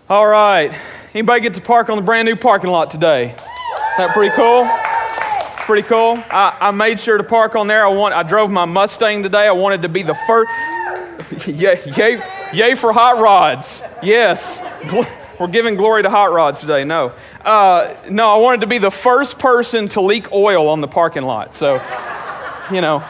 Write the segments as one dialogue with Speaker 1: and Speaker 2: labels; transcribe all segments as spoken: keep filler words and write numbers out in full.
Speaker 1: All right. Anybody get to park on the brand new parking lot today? That pretty cool? Pretty cool. I, I made sure to park on there. I want. I drove my Mustang today. I wanted to be the first. yay, yay, yay for hot rods. Yes. We're giving glory to hot rods today. No. Uh, no, I wanted to be the first person to leak oil on the parking lot. So, you know,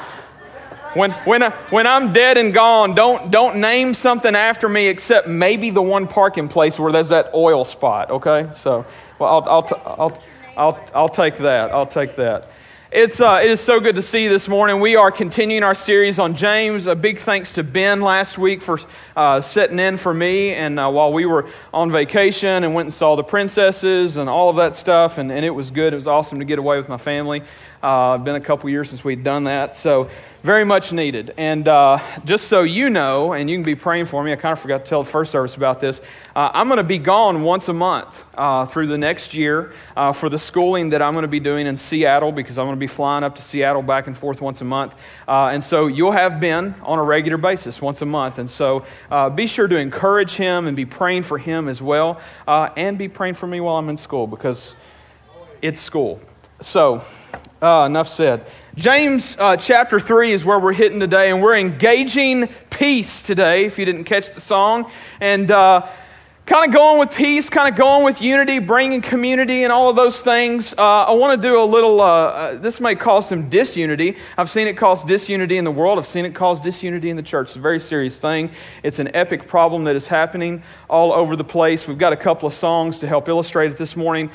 Speaker 1: when when I, when I'm dead and gone, don't don't name something after me except maybe the one parking place where there's that oil spot. Okay. So, well, I'll I'll t- I'll. I'll I'll take that. I'll take that. It's uh, it is so good to see you this morning. We are continuing our series on James. A big thanks to Ben last week for uh, sitting in for me, and uh, while we were on vacation and went and saw the princesses and all of that stuff, and, and it was good. It was awesome to get away with my family. Uh, it's been a couple years since we'd done that, so very much needed. And uh, just so you know, and you can be praying for me, I kind of forgot to tell the first service about this. Uh, I'm going to be gone once a month uh, through the next year uh, for the schooling that I'm going to be doing in Seattle, because I'm going to be flying up to Seattle back and forth once a month. Uh, and so you'll have Ben on a regular basis once a month. And so uh, be sure to encourage him and be praying for him as well, uh, and be praying for me while I'm in school, because it's school. So uh, enough said. James uh, chapter three is where we're hitting today, and we're engaging peace today, if you didn't catch the song. And uh, kind of going with peace, kind of going with unity, bringing community and all of those things. Uh, I want to do a little, uh, uh, this may cause some disunity. I've seen it cause disunity in the world. I've seen it cause disunity in the church. It's a very serious thing. It's an epic problem that is happening all over the place. We've got a couple of songs to help illustrate it this morning.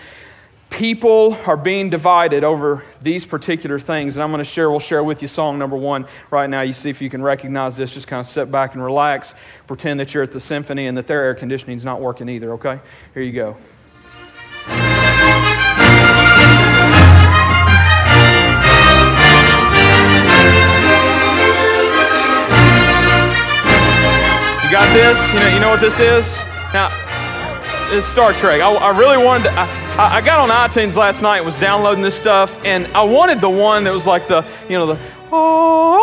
Speaker 1: People are being divided over these particular things, and I'm going to share, we'll share with you song number one right now. You see if you can recognize this. Just kind of sit back and relax. Pretend that you're at the symphony and that their air conditioning is not working either, okay? Here you go. You got this? You know, you know what this is? Now, it's Star Trek. I, I really wanted to... I, I got on iTunes last night, was downloading this stuff, and I wanted the one that was like the, you know, the, oh,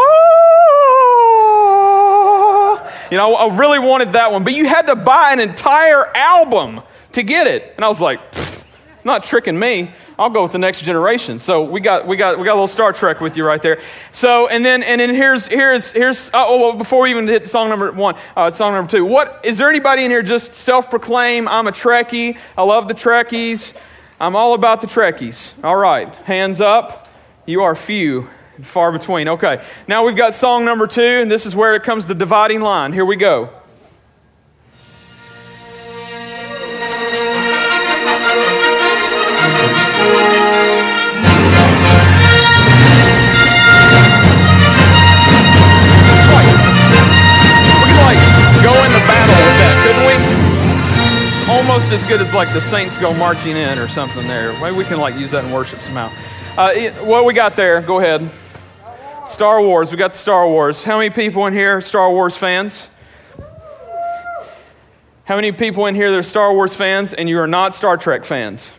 Speaker 1: you know, I really wanted that one, but you had to buy an entire album to get it, and I was like, not tricking me. I'll go with the next generation. So we got we got we got a little Star Trek with you right there. So and then and then here's here's here's oh well, before we even hit song number one, uh, song number two. What is there anybody in here just self-proclaim I'm a Trekkie? I love the Trekkies. I'm all about the Trekkies. All right, hands up. You are few and far between. Okay, now we've got song number two, and this is where it comes the dividing line. Here we go. Almost as good as like the Saints go marching in or something there. Maybe we can like use that in worship somehow. Uh, it, what we got there? Go ahead. Star Wars. We got the Star Wars. How many people in here are Star Wars fans? How many people in here that are Star Wars fans and you are not Star Trek fans?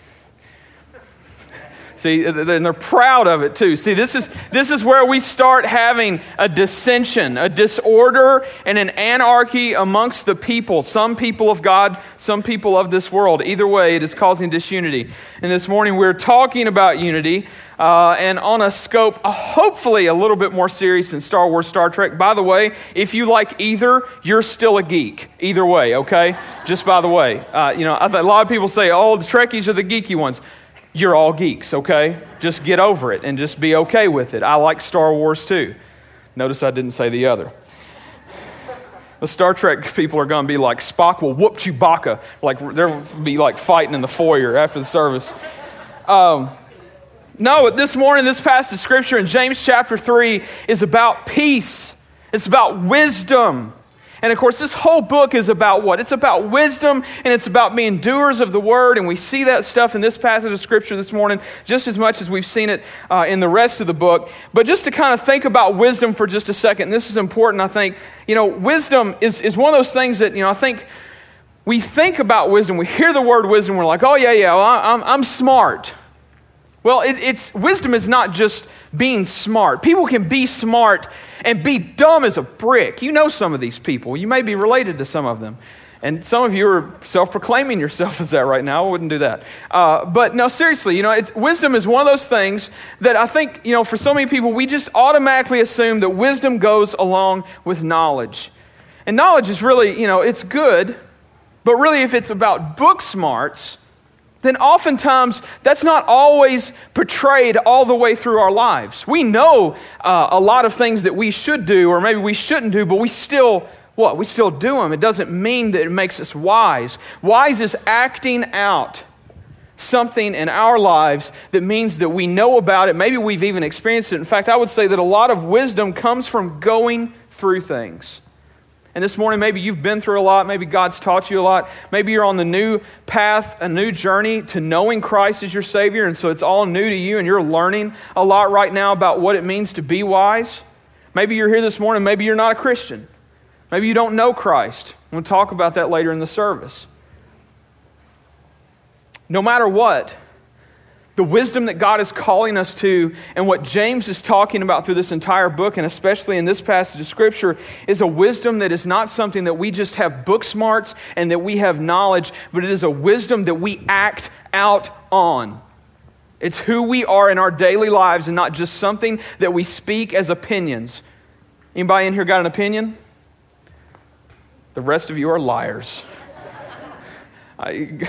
Speaker 1: See, and they're proud of it too. See, this is this is where we start having a dissension, a disorder, and an anarchy amongst the people. Some people of God, some people of this world. Either way, it is causing disunity. And this morning we're talking about unity, uh, and on a scope uh, hopefully a little bit more serious than Star Wars, Star Trek. By the way, if you like either, you're still a geek. Either way, okay? Just by the way. Uh, you know, I th- a lot of people say, oh, the Trekkies are the geeky ones. You're all geeks, okay? Just get over it and just be okay with it. I like Star Wars too. Notice I didn't say the other. The Star Trek people are going to be like, Spock will whoop Chewbacca. Like, they'll be like fighting in the foyer after the service. Um, no, this morning, this passage of Scripture in James chapter three is about peace. It's about wisdom. And of course, this whole book is about what? It's about wisdom, and it's about being doers of the word. And we see that stuff in this passage of Scripture this morning just as much as we've seen it uh, in the rest of the book. But just to kind of think about wisdom for just a second, and this is important, I think. You know, wisdom is, is one of those things that, you know, I think we think about wisdom. We hear the word wisdom, we're like, oh, yeah, yeah, well, I'm, I'm smart. Well, it, it's wisdom is not just being smart. People can be smart and be dumb as a brick. You know some of these people. You may be related to some of them. And some of you are self-proclaiming yourself as that right now. I wouldn't do that. Uh, but no, seriously, you know, it's, wisdom is one of those things that I think, you know, for so many people, we just automatically assume that wisdom goes along with knowledge. And knowledge is really, you know, it's good, but really if it's about book smarts, then oftentimes that's not always portrayed all the way through our lives. We know uh, a lot of things that we should do, or maybe we shouldn't do, but we still What? We still do them. It doesn't mean that it makes us wise. Wise is acting out something in our lives that means that we know about it. Maybe we've even experienced it. In fact, I would say that a lot of wisdom comes from going through things. And this morning, maybe you've been through a lot. Maybe God's taught you a lot. Maybe you're on the new path, a new journey to knowing Christ as your Savior. And so it's all new to you and you're learning a lot right now about what it means to be wise. Maybe you're here this morning. Maybe you're not a Christian. Maybe you don't know Christ. We'll talk about that later in the service. No matter what, the wisdom that God is calling us to and what James is talking about through this entire book, and especially in this passage of Scripture, is a wisdom that is not something that we just have book smarts and that we have knowledge, but it is a wisdom that we act out on. It's who we are in our daily lives and not just something that we speak as opinions. Anybody in here got an opinion? The rest of you are liars. I,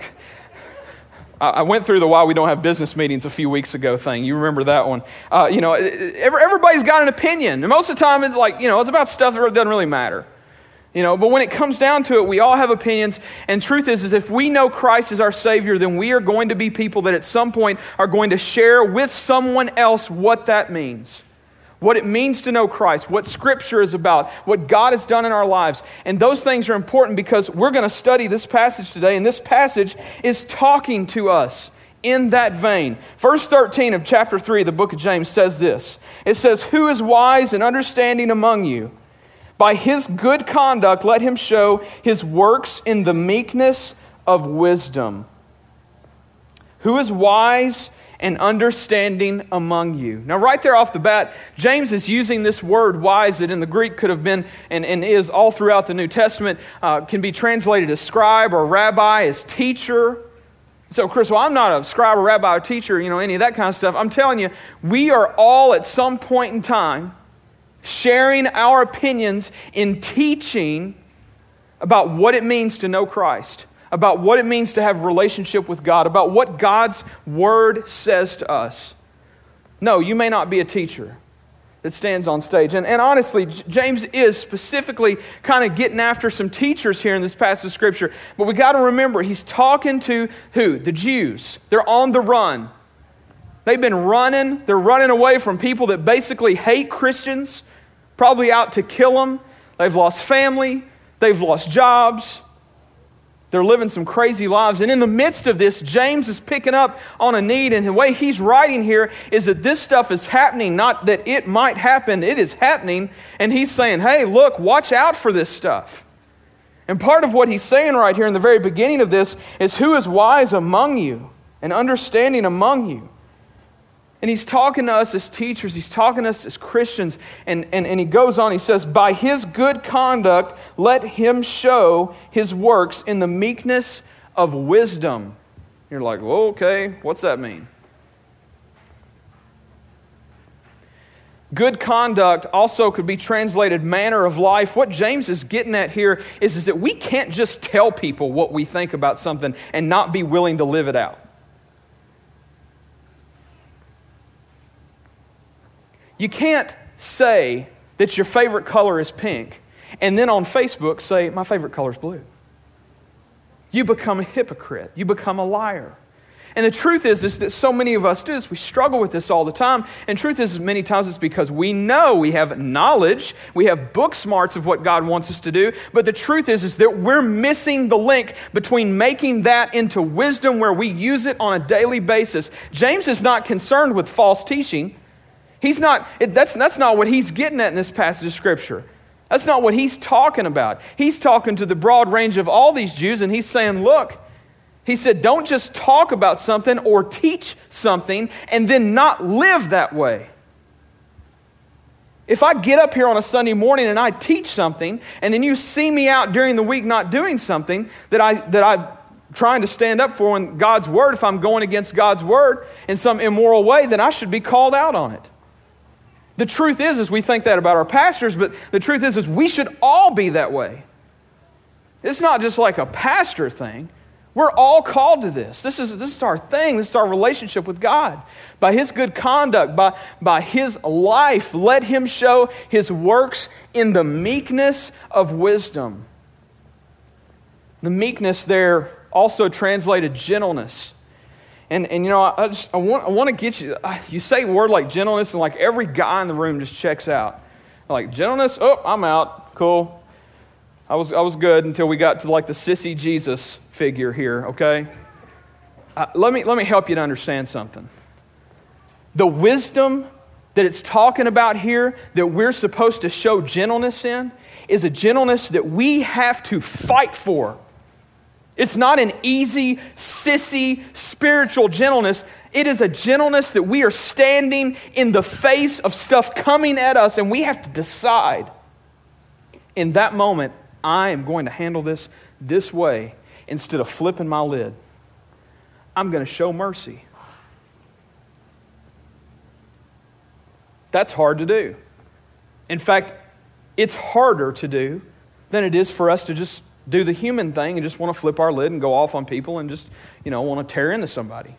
Speaker 1: I went through the why we don't have business meetings a few weeks ago thing. You remember that one. Uh, you know, everybody's got an opinion. And most of the time it's like, you know, it's about stuff that doesn't really matter. You know, but when it comes down to it, we all have opinions. And truth is, is if we know Christ as our Savior, then we are going to be people that at some point are going to share with someone else what that means. What it means to know Christ, what Scripture is about, what God has done in our lives. And those things are important because we're going to study this passage today, and this passage is talking to us in that vein. Verse thirteen of chapter three of the book of James says this. It says, "Who is wise and understanding among you? By his good conduct let him show his works in the meekness of wisdom." Who is wise and understanding among you. Now right there off the bat, James is using this word wise that in the Greek could have been and, and is all throughout the New Testament, uh, can be translated as scribe or rabbi, as teacher. So Chris, well, I'm not a scribe or rabbi or teacher, you know, any of that kind of stuff. I'm telling you, we are all at some point in time sharing our opinions in teaching about what it means to know Christ, about what it means to have a relationship with God, about what God's Word says to us. No, you may not be a teacher that stands on stage. And, and honestly, James is specifically kind of getting after some teachers here in this passage of Scripture. But we got to remember, he's talking to who? The Jews. They're on the run. They've been running. They're running away from people that basically hate Christians, probably out to kill them. They've lost family. They've lost jobs. They're living some crazy lives. And in the midst of this, James is picking up on a need. And the way he's writing here is that this stuff is happening, not that it might happen. It is happening. And he's saying, hey, look, watch out for this stuff. And part of what he's saying right here in the very beginning of this is, who is wise among you and understanding among you? And he's talking to us as teachers. He's talking to us as Christians. And, and, and he goes on, he says, by his good conduct, let him show his works in the meekness of wisdom. You're like, well, okay, what's that mean? Good conduct also could be translated manner of life. What James is getting at here is, is that we can't just tell people what we think about something and not be willing to live it out. You can't say that your favorite color is pink and then on Facebook say, my favorite color is blue. You become a hypocrite. You become a liar. And the truth is, is that so many of us do this. We struggle with this all the time. And truth is, many times it's because we know, we have knowledge, we have book smarts of what God wants us to do. But the truth is, is that we're missing the link between making that into wisdom where we use it on a daily basis. James is not concerned with false teaching. He's not, that's, that's not what he's getting at in this passage of Scripture. That's not what he's talking about. He's talking to the broad range of all these Jews, and he's saying, look, he said, don't just talk about something or teach something and then not live that way. If I get up here on a Sunday morning and I teach something, and then you see me out during the week not doing something that I that I'm trying to stand up for in God's Word, if I'm going against God's Word in some immoral way, then I should be called out on it. The truth is, is we think that about our pastors, but the truth is, is we should all be that way. It's not just like a pastor thing. We're all called to this. This is, this is our thing. This is our relationship with God. By His good conduct, by, by His life, let Him show His works in the meekness of wisdom. The meekness there also translated gentleness. And, and you know, I, just, I, want, I want to get you, you say a word like gentleness, and like every guy in the room just checks out. Like, gentleness, oh, I'm out, cool. I was I was good until we got to like the sissy Jesus figure here, okay? Uh, let me let me help you to understand something. The wisdom that it's talking about here that we're supposed to show gentleness in is a gentleness that we have to fight for. It's not an easy, sissy, spiritual gentleness. It is a gentleness that we are standing in the face of stuff coming at us, and we have to decide in that moment, I am going to handle this this way instead of flipping my lid. I'm going to show mercy. That's hard to do. In fact, it's harder to do than it is for us to just do the human thing and just want to flip our lid and go off on people and just, you know, want to tear into somebody.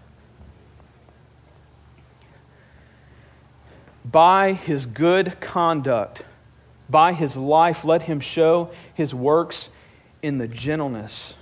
Speaker 1: By His good conduct, by His life, let Him show His works in the gentleness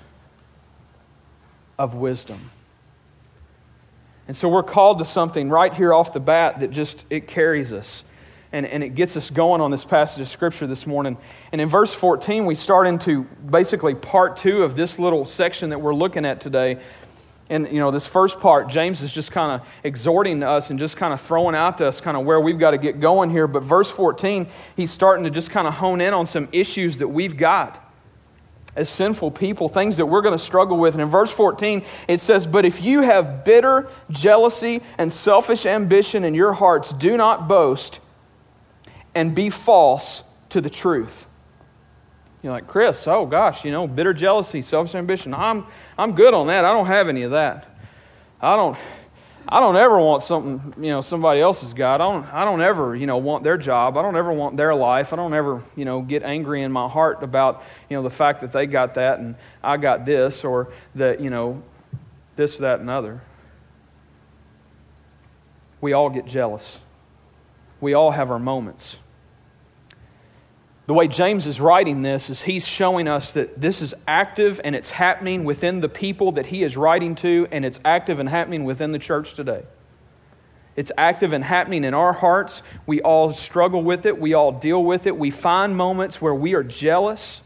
Speaker 1: of wisdom. And so we're called to something right here off the bat that just, it carries us. And, and it gets us going on this passage of Scripture this morning. And in verse fourteen, we start into basically part two of this little section that we're looking at today. And, you know, this first part, James is just kind of exhorting us and just kind of throwing out to us kind of where we've got to get going here. But verse fourteen, he's starting to just kind of hone in on some issues that we've got as sinful people, things that we're going to struggle with. And in verse fourteen, it says, "But if you have bitter jealousy and selfish ambition in your hearts, do not boast and be false to the truth." You're like, Chris, oh gosh, you know, bitter jealousy, selfish ambition. I'm I'm good on that. I don't have any of that. I don't I don't ever want something, you know, somebody else's got. I don't I don't ever, you know, want their job. I don't ever want their life. I don't ever, you know, get angry in my heart about, you know, the fact that they got that and I got this, or that, you know, this, that, and other. We all get jealous. We all have our moments. The way James is writing this is he's showing us that this is active and it's happening within the people that he is writing to, and it's active and happening within the church today. It's active and happening in our hearts. We all struggle with it. We all deal with it. We find moments where we are jealous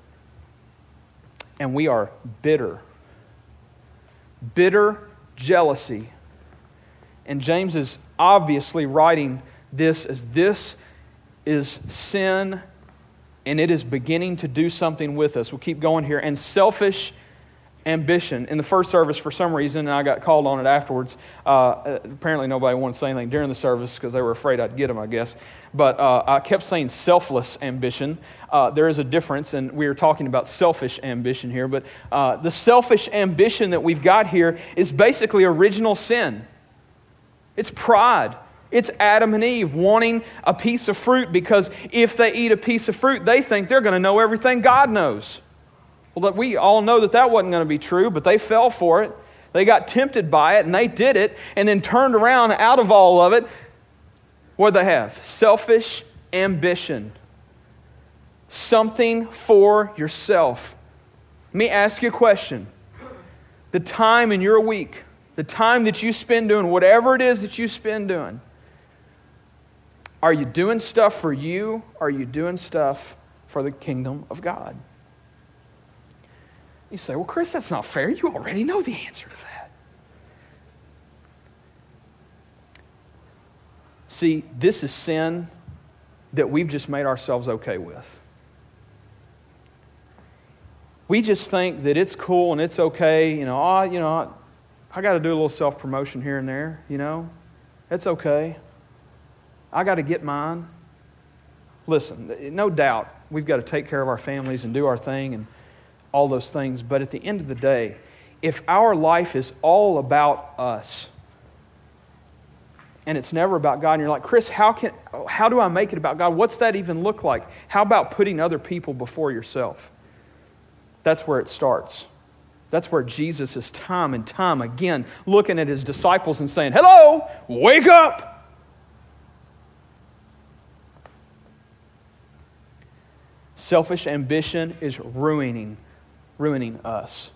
Speaker 1: and we are bitter. Bitter jealousy. And James is obviously writing this as this is sin, and it is beginning to do something with us. We'll keep going here. And selfish ambition. In the first service, for some reason, and I got called on it afterwards, uh, apparently nobody wanted to say anything during the service because they were afraid I'd get them, I guess. But uh, I kept saying selfless ambition. Uh, there is a difference, and we are talking about selfish ambition here. But uh, the selfish ambition that we've got here is basically original sin. It's pride. It's Adam and Eve wanting a piece of fruit because if they eat a piece of fruit, they think they're going to know everything God knows. Well, we all know that that wasn't going to be true, but they fell for it. They got tempted by it, and they did it, and then turned around out of all of it. What did they have? Selfish ambition. Something for yourself. Let me ask you a question. The time in your week, the time that you spend doing whatever it is that you spend doing, are you doing stuff for you? Or are you doing stuff for the kingdom of God? You say, well, Chris, that's not fair. You already know the answer to that. See, this is sin that we've just made ourselves okay with. We just think that it's cool and it's okay. You know, oh, you know, I, I got to do a little self-promotion here and there, you know. It's okay. I got to get mine. listen, no doubt we've got to take care of our families and do our thing and all those things. But at the end of the day, if our life is all about us and it's never about God, and you're like, Chris, how can how do I make it about God? What's that even look like? How about putting other people before yourself? That's where it starts. That's where Jesus is time and time again looking at his disciples and saying, hello, wake up. Selfish ambition is ruining, ruining us.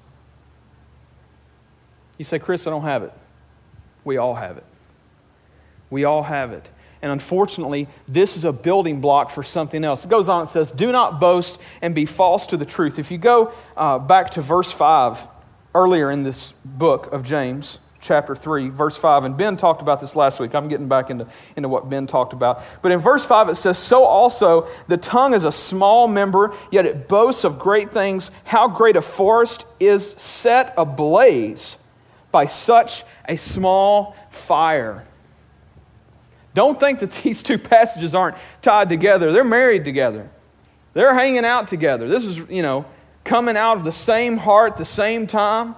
Speaker 1: You say, Chris, I don't have it. We all have it. We all have it. And unfortunately, this is a building block for something else. It goes on, it says, do not boast and be false to the truth. If you go uh, back to verse five, earlier in this book of James, chapter three, verse five, and Ben talked about this last week. I'm getting back into, into what Ben talked about. But in verse five it says, so also the tongue is a small member, yet it boasts of great things. How great a forest is set ablaze by such a small fire. Don't think that these two passages aren't tied together. They're married together. They're hanging out together. This is, you know, coming out of the same heart, the same time.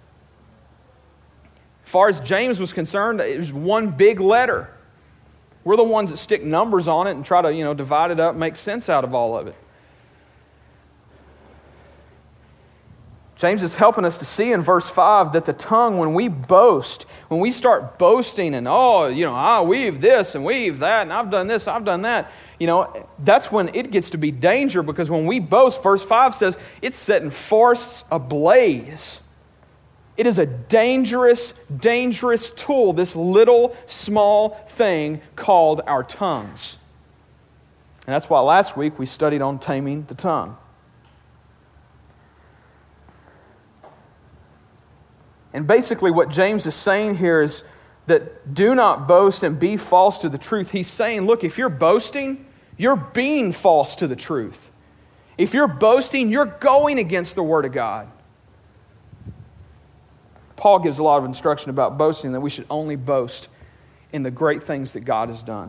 Speaker 1: As far as James was concerned, it was one big letter. We're the ones that stick numbers on it and try to, you know, divide it up, make sense out of all of it. James is helping us to see in verse five that the tongue, when we boast, when we start boasting and, oh, you know, I weave this and weave that and I've done this, I've done that, you know, that's when it gets to be danger, because when we boast, verse five says, it's setting forests ablaze. It is a dangerous, dangerous tool, this little, small thing called our tongues. And that's why last week we studied on taming the tongue. And basically what James is saying here is that do not boast and be false to the truth. He's saying, look, if you're boasting, you're being false to the truth. If you're boasting, you're going against the Word of God. Paul gives a lot of instruction about boasting, that we should only boast in the great things that God has done.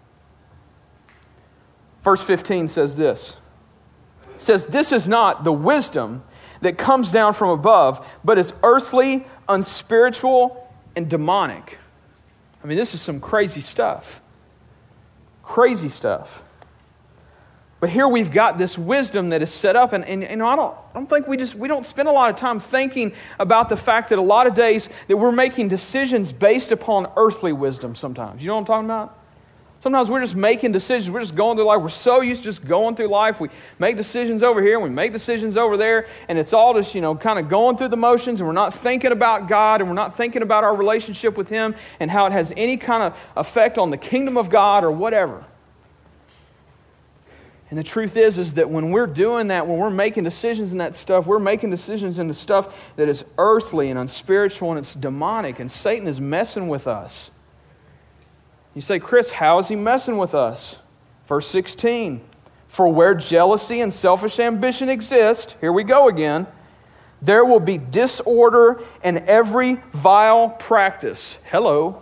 Speaker 1: Verse fifteen says this. It says, this is not the wisdom that comes down from above, but is earthly, unspiritual, and demonic. I mean, this is some crazy stuff. Crazy stuff. But here we've got this wisdom that is set up, and, and, and I don't I don't think we just we don't spend a lot of time thinking about the fact that a lot of days that we're making decisions based upon earthly wisdom sometimes. You know what I'm talking about? Sometimes we're just making decisions. We're just going through life. We're so used to just going through life. We make decisions over here and we make decisions over there. And it's all just, you know, kind of going through the motions. And we're not thinking about God. And we're not thinking about our relationship with Him and how it has any kind of effect on the kingdom of God or whatever. And the truth is, is that when we're doing that, when we're making decisions in that stuff, we're making decisions in the stuff that is earthly and unspiritual and it's demonic. And Satan is messing with us. You say, Chris, how is he messing with us? Verse sixteen, for where jealousy and selfish ambition exist, here we go again, there will be disorder and every vile practice. Hello.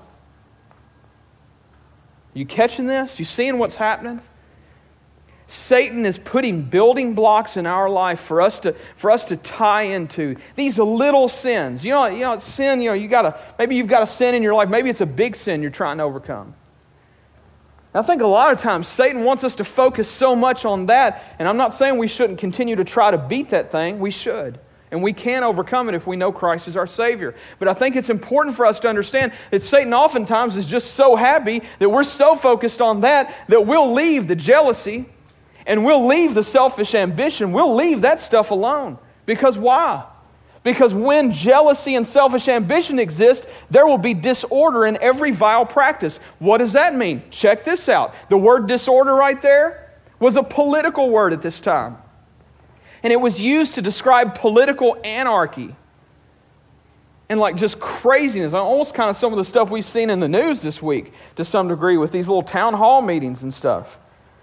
Speaker 1: You catching this? You seeing what's happening? Satan is putting building blocks in our life for us to for us to tie into these little sins. You know, you know, it's sin. You know, you gotta maybe you've got a sin in your life. Maybe it's a big sin you're trying to overcome. I think a lot of times Satan wants us to focus so much on that, and I'm not saying we shouldn't continue to try to beat that thing. We should. And we can overcome it if we know Christ is our Savior. But I think it's important for us to understand that Satan oftentimes is just so happy that we're so focused on that that we'll leave the jealousy and we'll leave the selfish ambition. We'll leave that stuff alone. Because why? Because when jealousy and selfish ambition exist, there will be disorder in every vile practice. What does that mean? Check this out. The word disorder right there was a political word at this time. And it was used to describe political anarchy. And like just craziness. Almost kind of some of the stuff we've seen in the news this week to some degree with these little town hall meetings and stuff.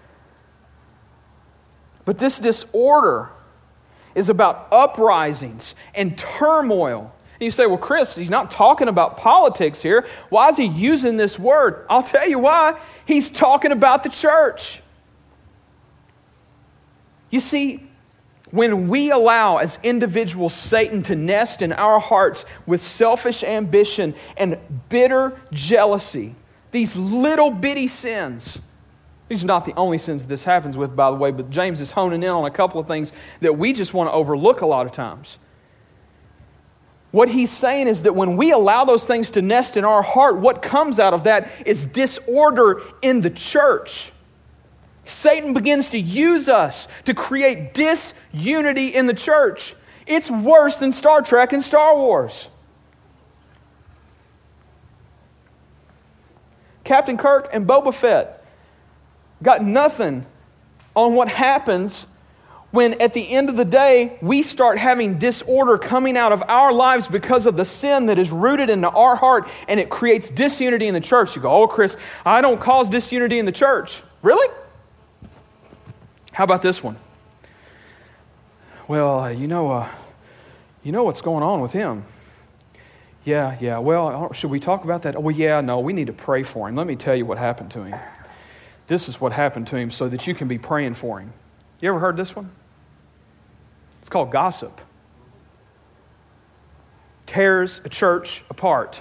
Speaker 1: But this disorder is about uprisings and turmoil. And you say, well, Chris, he's not talking about politics here. Why is he using this word? I'll tell you why. He's talking about the church. You see, when we allow as individuals Satan to nest in our hearts with selfish ambition and bitter jealousy, these little bitty sins, these are not the only sins this happens with, by the way, but James is honing in on a couple of things that we just want to overlook a lot of times. What he's saying is that when we allow those things to nest in our heart, what comes out of that is disorder in the church. Satan begins to use us to create disunity in the church. It's worse than Star Trek and Star Wars. Captain Kirk and Boba Fett got nothing on what happens when at the end of the day we start having disorder coming out of our lives because of the sin that is rooted into our heart, and it creates disunity in the church. You go, oh, Chris, I don't cause disunity in the church. Really? How about this one? Well, uh, you know, uh, you know what's going on with him. Yeah, yeah. Well, should we talk about that? Oh, well, yeah, no, we need to pray for him. Let me tell you what happened to him. This is what happened to him so that you can be praying for him. You ever heard this one? It's called gossip. Tears a church apart.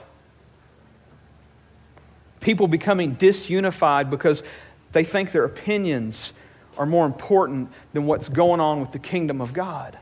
Speaker 1: People becoming disunified because they think their opinions are more important than what's going on with the kingdom of God.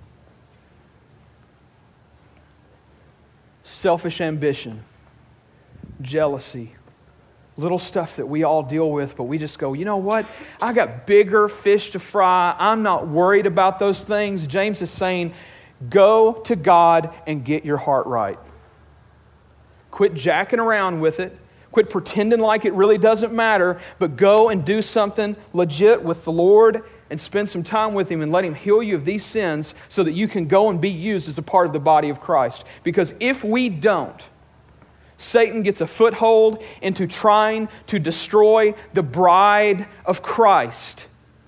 Speaker 1: Selfish ambition, jealousy, little stuff that we all deal with, but we just go, you know what? I got bigger fish to fry. I'm not worried about those things. James is saying, go to God and get your heart right. Quit jacking around with it. Quit pretending like it really doesn't matter, but go and do something legit with the Lord and spend some time with Him and let Him heal you of these sins so that you can go and be used as a part of the body of Christ. Because if we don't, Satan gets a foothold into trying to destroy the bride of Christ.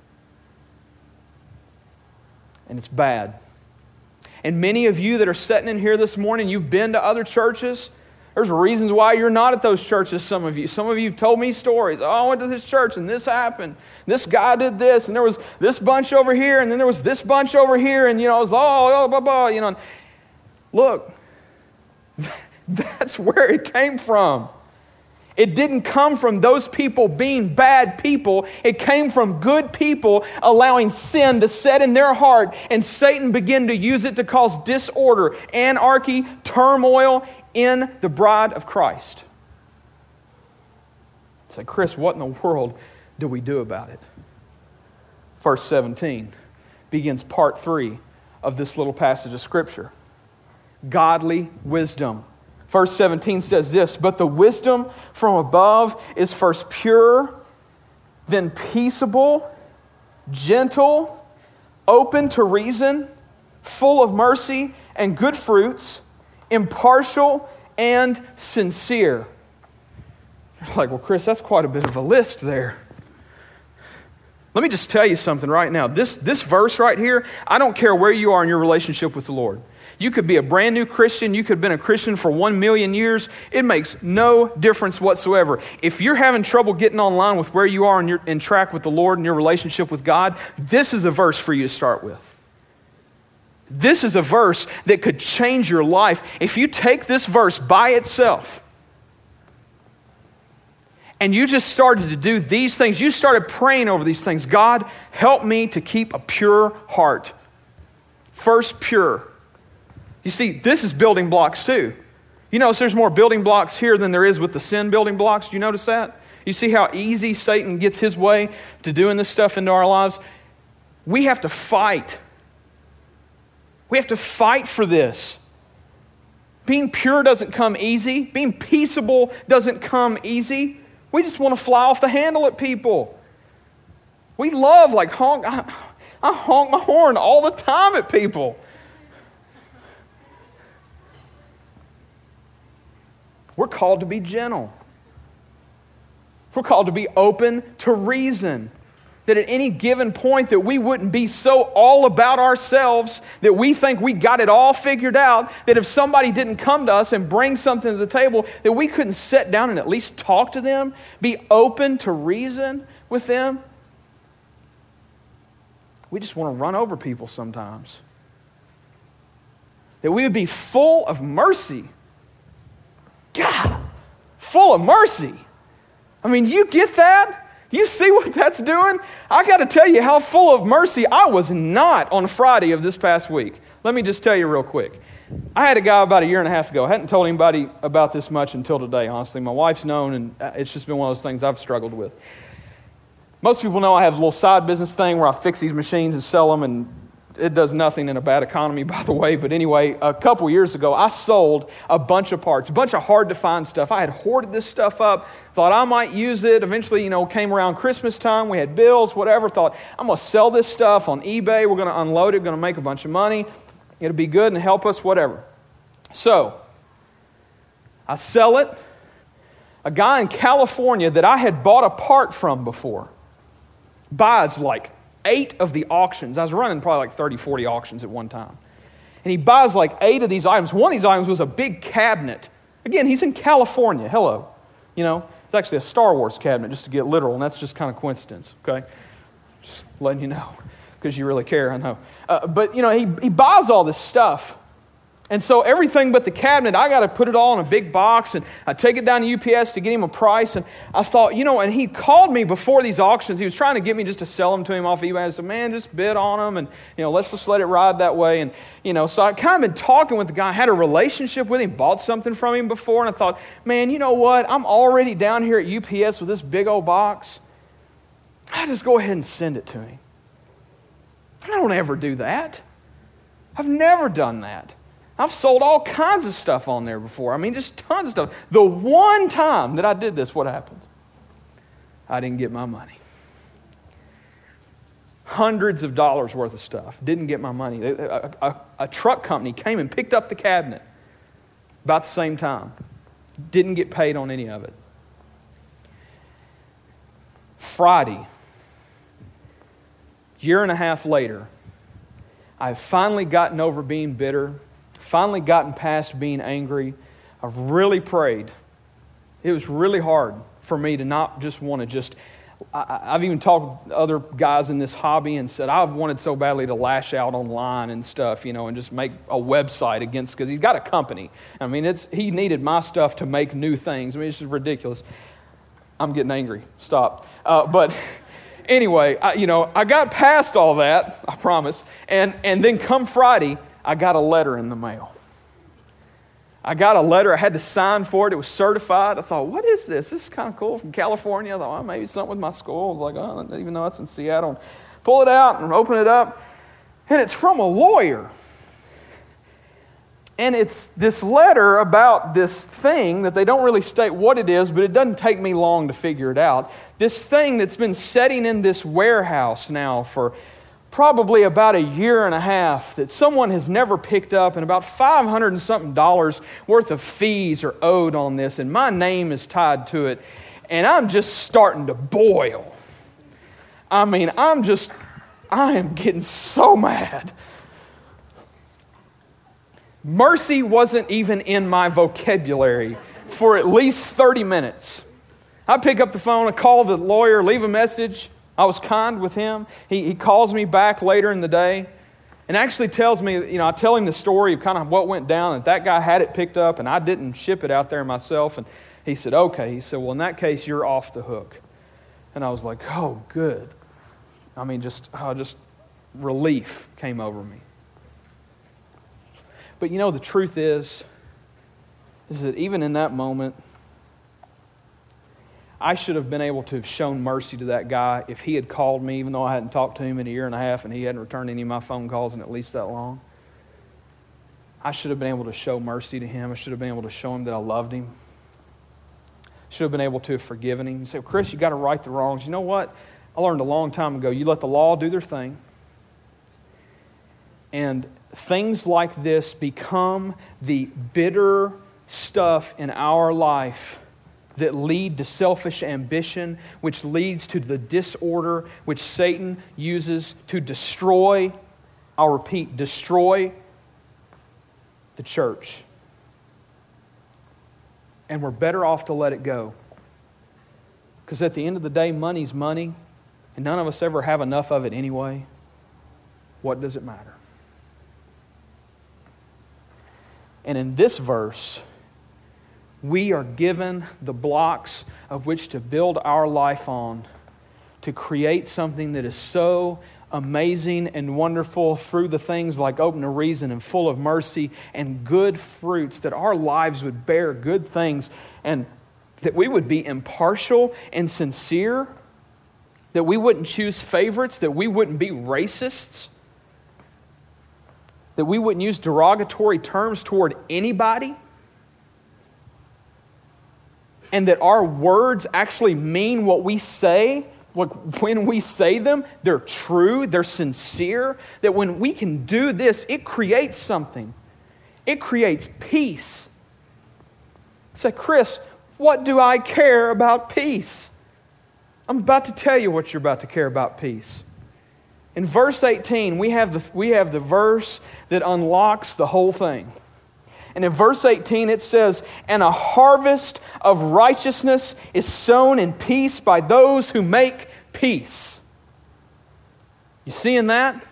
Speaker 1: And it's bad. And many of you that are sitting in here this morning, you've been to other churches. There's reasons why you're not at those churches, some of you. Some of you have told me stories. Oh, I went to this church and this happened. This guy did this and there was this bunch over here and then there was this bunch over here and, you know, it was, oh, oh blah, blah, you know. Look, that's where it came from. It didn't come from those people being bad people. It came from good people allowing sin to set in their heart, and Satan began to use it to cause disorder, anarchy, turmoil in the bride of Christ. It's like, Chris, what in the world do we do about it? Verse seventeen begins part three of this little passage of Scripture. Godly wisdom. Verse seventeen says this, but the wisdom from above is first pure, then peaceable, gentle, open to reason, full of mercy and good fruits, impartial and sincere. You're like, well, Chris, that's quite a bit of a list there. Let me just tell you something right now. This, this verse right here, I don't care where you are in your relationship with the Lord. You could be a brand new Christian. You could have been a Christian for one million years. It makes no difference whatsoever. If you're having trouble getting online with where you are in, your, in track with the Lord and your relationship with God, this is a verse for you to start with. This is a verse that could change your life. If you take this verse by itself and you just started to do these things, you started praying over these things. God, help me to keep a pure heart. First, pure. You see, this is building blocks too. You notice there's more building blocks here than there is with the sin building blocks. Do you notice that? You see how easy Satan gets his way to doing this stuff into our lives? We have to fight. We have to fight for this. Being pure doesn't come easy. Being peaceable doesn't come easy. We just want to fly off the handle at people. We love, like, honk. I, I honk my horn all the time at people. We're called to be gentle. We're called to be open to reason. That at any given point that we wouldn't be so all about ourselves that we think we got it all figured out, that if somebody didn't come to us and bring something to the table, that we couldn't sit down and at least talk to them, be open to reason with them. we just want to run over people sometimes. That we would be full of mercy. God, full of mercy. I mean, you get that? You see what that's doing? I got to tell you how full of mercy I was not on Friday of this past week. Let me just tell you real quick. I had a guy about a year and a half ago. I hadn't told anybody about this much until today, honestly. My wife's known, and it's just been one of those things I've struggled with. Most people know I have a little side business thing where I fix these machines and sell them, and it does nothing in a bad economy, by the way. But anyway, a couple years ago, I sold a bunch of parts, a bunch of hard-to-find stuff. I had hoarded this stuff up, thought I might use it. Eventually, you know, came around Christmas time. We had bills, whatever. Thought, I'm going to sell this stuff on eBay. We're going to unload it. Going to make a bunch of money. It'll be good and help us, whatever. So, I sell it. A guy in California that I had bought a part from before buys like eight of the auctions. I was running probably like thirty, forty auctions at one time. And he buys like eight of these items. One of these items was a big cabinet. Again, he's in California. Hello. You know, it's actually a Star Wars cabinet, just to get literal, and that's just kind of coincidence, okay? Just letting you know, because you really care, I know. Uh, but, you know, he, he buys all this stuff. And so everything but the cabinet, I got to put it all in a big box, and I take it down to U P S to get him a price. And I thought, you know, and he called me before these auctions. He was trying to get me just to sell them to him off eBay. I said, man, just bid on them, and, you know, let's just let it ride that way. And, you know, so I kind of been talking with the guy. I had a relationship with him, bought something from him before, and I thought, man, you know what? I'm already down here at U P S with this big old box. I just go ahead and send it to him. I don't ever do that. I've never done that. I've sold all kinds of stuff on there before. I mean, just tons of stuff. The one time that I did this, what happened? I didn't get my money. Hundreds of dollars worth of stuff. Didn't get my money. A, a, a truck company came and picked up the cabinet about the same time. Didn't get paid on any of it. Friday, year and a half later, I've finally gotten over being bitter. Finally gotten past being angry. I've really prayed. It was really hard for me to not just want to just... I, I've even talked with other guys in this hobby and said, I've wanted so badly to lash out online and stuff, you know, and just make a website against... Because he's got a company. I mean, it's he needed my stuff to make new things. I mean, it's just ridiculous. I'm getting angry. Stop. Uh, but... Anyway, I, you know, I got past all that, I promise. And, and then come Friday, I got a letter in the mail. I got a letter. I had to sign for it. It was certified. I thought, what is this? This is kind of cool, from California. I thought, well, maybe something with my school. I was like, oh, I don't even know it's in Seattle. Pull it out and open it up. And it's from a lawyer. And it's this letter about this thing that they don't really state what it is, but it doesn't take me long to figure it out. This thing that's been sitting in this warehouse now for probably about a year and a half that someone has never picked up, and about five hundred and something dollars worth of fees are owed on this, and my name is tied to it, and I'm just starting to boil. I mean, I'm just, I am getting so mad. Mercy wasn't even in my vocabulary for at least thirty minutes. I pick up the phone, I call the lawyer, leave a message. I was kind with him. He, he calls me back later in the day and actually tells me, you know, I tell him the story of kind of what went down, and that guy had it picked up and I didn't ship it out there myself. And he said, okay. He said, well, in that case, you're off the hook. And I was like, oh, good. I mean, just, oh, just relief came over me. But you know, the truth is, is that even in that moment, I should have been able to have shown mercy to that guy if he had called me, even though I hadn't talked to him in a year and a half and he hadn't returned any of my phone calls in at least that long. I should have been able to show mercy to him. I should have been able to show him that I loved him. I should have been able to have forgiven him. You say, well, Chris, you got to right the wrongs. You know what? I learned a long time ago, you let the law do their thing. And things like this become the bitter stuff in our life that lead to selfish ambition, which leads to the disorder which Satan uses to destroy, I'll repeat, destroy the church. And we're better off to let it go. Because at the end of the day, money's money, and none of us ever have enough of it anyway. what does it matter? And in this verse, we are given the blocks of which to build our life on, to create something that is so amazing and wonderful through the things like open to reason and full of mercy and good fruits, that our lives would bear good things, and that we would be impartial and sincere, that we wouldn't choose favorites, that we wouldn't be racists, that we wouldn't use derogatory terms toward anybody, and that our words actually mean what we say. Like when we say them, they're true, they're sincere. That when we can do this, it creates something. It creates peace. Say, Chris, what do I care about peace? I'm about to tell you what you're about to care about peace. In verse eighteen, we have the, we have the verse that unlocks the whole thing. And in verse eighteen it says, "And a harvest of righteousness is sown in peace by those who make peace." You seeing that?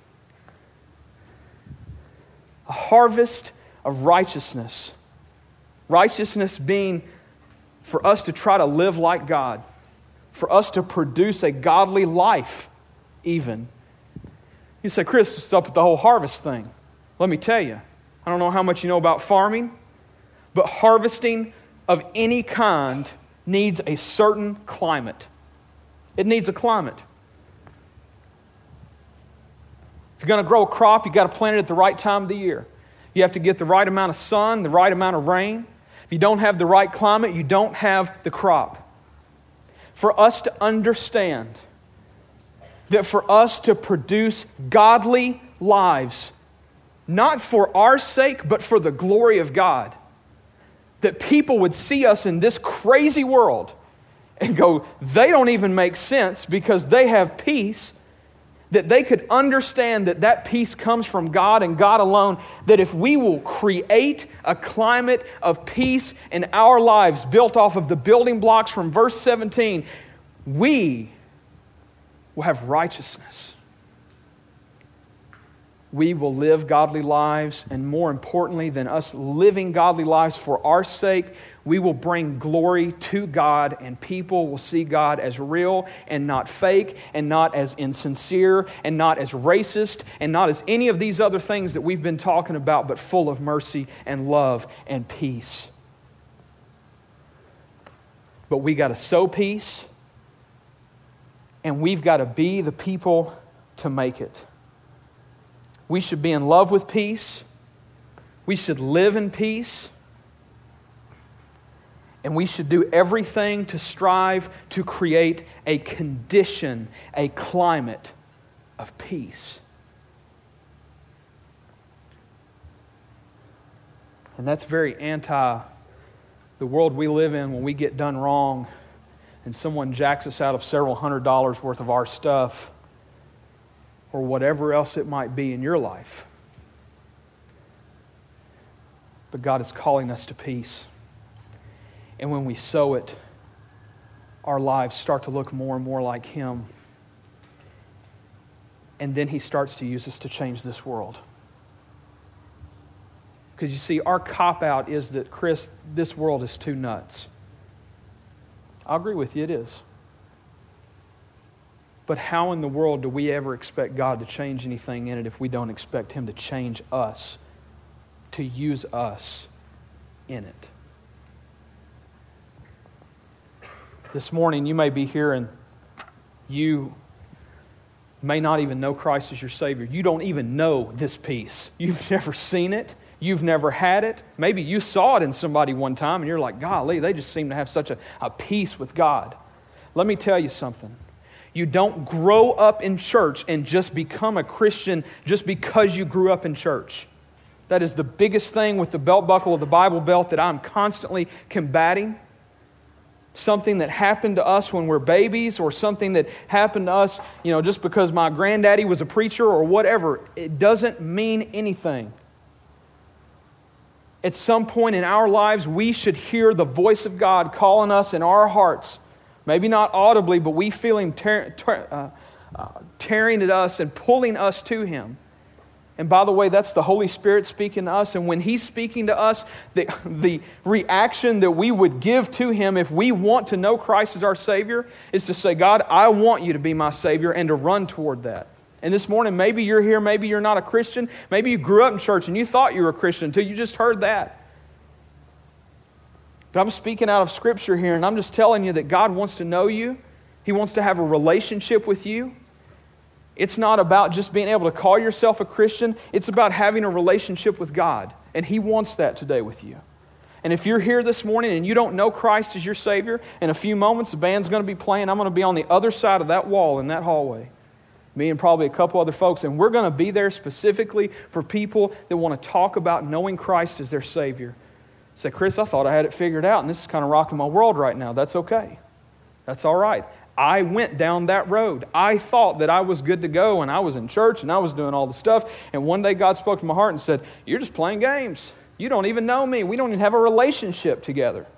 Speaker 1: A harvest of righteousness. Righteousness being for us to try to live like God. For us to produce a godly life, even. You say, Chris, what's up with the whole harvest thing? Let me tell you. I don't know how much you know about farming, but harvesting of any kind needs a certain climate. It needs a climate. If you're going to grow a crop, you've got to plant it at the right time of the year. You have to get the right amount of sun, the right amount of rain. If you don't have the right climate, you don't have the crop. For us to understand that for us to produce godly lives, not for our sake, but for the glory of God, that people would see us in this crazy world and go, they don't even make sense because they have peace, that they could understand that that peace comes from God and God alone, that if we will create a climate of peace in our lives built off of the building blocks from verse seventeen, we will have righteousness. We will live godly lives, and more importantly than us living godly lives for our sake, we will bring glory to God, and people will see God as real and not fake and not as insincere and not as racist and not as any of these other things that we've been talking about, but full of mercy and love and peace. But we got to sow peace, and we've got to be the people to make it. We should be in love with peace. We should live in peace. And we should do everything to strive to create a condition, a climate of peace. And that's very anti the world we live in when we get done wrong and someone jacks us out of several hundred dollars worth of our stuff, or whatever else it might be in your life. But God is calling us to peace. And when we sow it, our lives start to look more and more like Him. And then He starts to use us to change this world. Because you see, our cop-out is that, Chris, this world is too nuts. I agree with you, it is. But how in the world do we ever expect God to change anything in it if we don't expect Him to change us, to use us in it? This morning you may be here and you may not even know Christ as your Savior. You don't even know this peace. You've never seen it. You've never had it. Maybe you saw it in somebody one time and you're like, golly, they just seem to have such a, a peace with God. Let me tell you something. You don't grow up in church and just become a Christian just because you grew up in church. That is the biggest thing with the belt buckle of the Bible Belt that I'm constantly combating. Something that happened to us when we're babies, or something that happened to us, you know, just because my granddaddy was a preacher or whatever. It doesn't mean anything. At some point in our lives, we should hear the voice of God calling us in our hearts. Maybe not audibly, but we feel Him ter- ter- uh, uh, tearing at us and pulling us to Him. And by the way, that's the Holy Spirit speaking to us. And when He's speaking to us, the, the reaction that we would give to Him if we want to know Christ as our Savior is to say, God, I want You to be my Savior, and to run toward that. And this morning, maybe you're here, maybe you're not a Christian. Maybe you grew up in church and you thought you were a Christian until you just heard that. But I'm speaking out of Scripture here, and I'm just telling you that God wants to know you. He wants to have a relationship with you. It's not about just being able to call yourself a Christian. It's about having a relationship with God. And He wants that today with you. And if you're here this morning and you don't know Christ as your Savior, in a few moments the band's going to be playing. I'm going to be on the other side of that wall in that hallway. Me and probably a couple other folks. And we're going to be there specifically for people that want to talk about knowing Christ as their Savior. Say, Chris, I thought I had it figured out, and this is kind of rocking my world right now. That's okay. That's all right. I went down that road. I thought that I was good to go, and I was in church, and I was doing all the stuff. And one day God spoke to my heart and said, you're just playing games. You don't even know me. We don't even have a relationship together.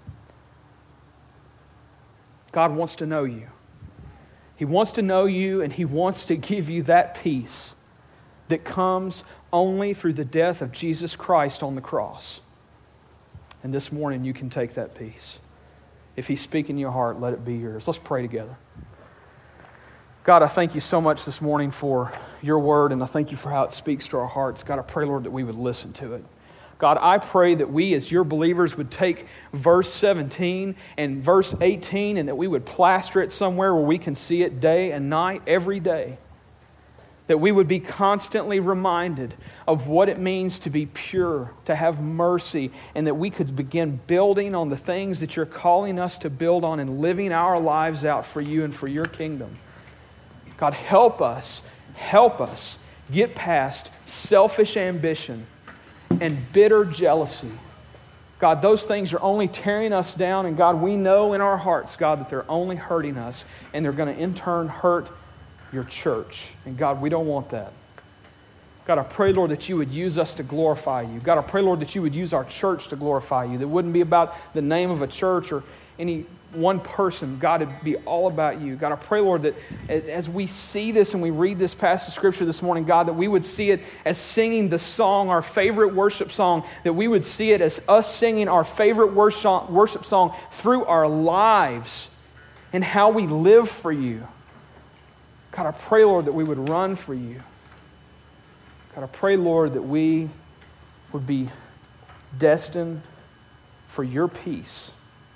Speaker 1: God wants to know you. He wants to know you, and He wants to give you that peace that comes only through the death of Jesus Christ on the cross. And this morning you can take that peace. If He's speaking in your heart, let it be yours. Let's pray together. God, I thank You so much this morning for Your word, and I thank You for how it speaks to our hearts. God, I pray, Lord, that we would listen to it. God, I pray that we as Your believers would take verse seventeen and verse eighteen and that we would plaster it somewhere where we can see it day and night, every day. That we would be constantly reminded of what it means to be pure, to have mercy, and that we could begin building on the things that You're calling us to build on and living our lives out for You and for Your kingdom. God, help us, help us get past selfish ambition and bitter jealousy. God, those things are only tearing us down, and God, we know in our hearts, God, that they're only hurting us, and they're going to in turn hurt Your church. And God, we don't want that. God, I pray, Lord, that You would use us to glorify You. God, I pray, Lord, that You would use our church to glorify You. That it wouldn't be about the name of a church or any one person. God, it'd be all about You. God, I pray, Lord, that as we see this and we read this passage of Scripture this morning, God, that we would see it as singing the song, our favorite worship song, that we would see it as us singing our favorite worship song through our lives and how we live for You. God, I pray, Lord, that we would run for You. God, I pray, Lord, that we would be destined for Your peace.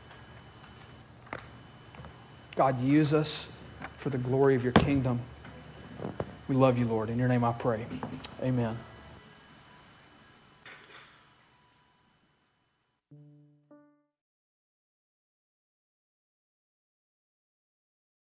Speaker 1: God, use us for the glory of Your kingdom. We love You, Lord. In Your name I pray. Amen.